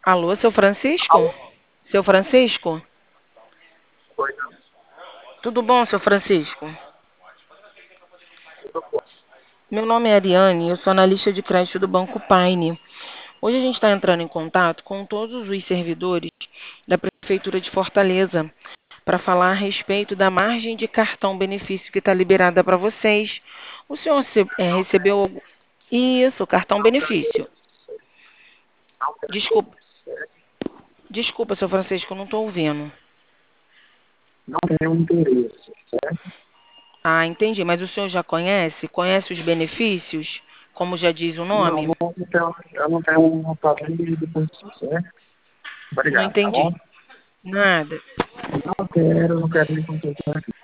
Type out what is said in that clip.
Alô, seu Francisco? Alô? Seu Francisco? Oi, não. Tudo bom, seu Francisco? Tudo bom. Meu nome é Ariane, eu sou analista de crédito do Banco Paine. Hoje a gente está entrando em contato com todos os servidores da Prefeitura de Fortaleza para falar a respeito da margem de cartão benefício que está liberada para vocês. O senhor recebeu isso, cartão Não tem benefício? interesse. Não tem Desculpa, interesse. desculpa, seu Francisco, eu não estou ouvindo. Não tem interesse, certo? Ah, entendi. Mas o senhor já conhece? Conhece os benefícios? Como já diz o Não, nome? eu não tenho vontade de conhecer, certo? Não Obrigado, tá bom? entendi. Nada. Não quero me comprometer aqui.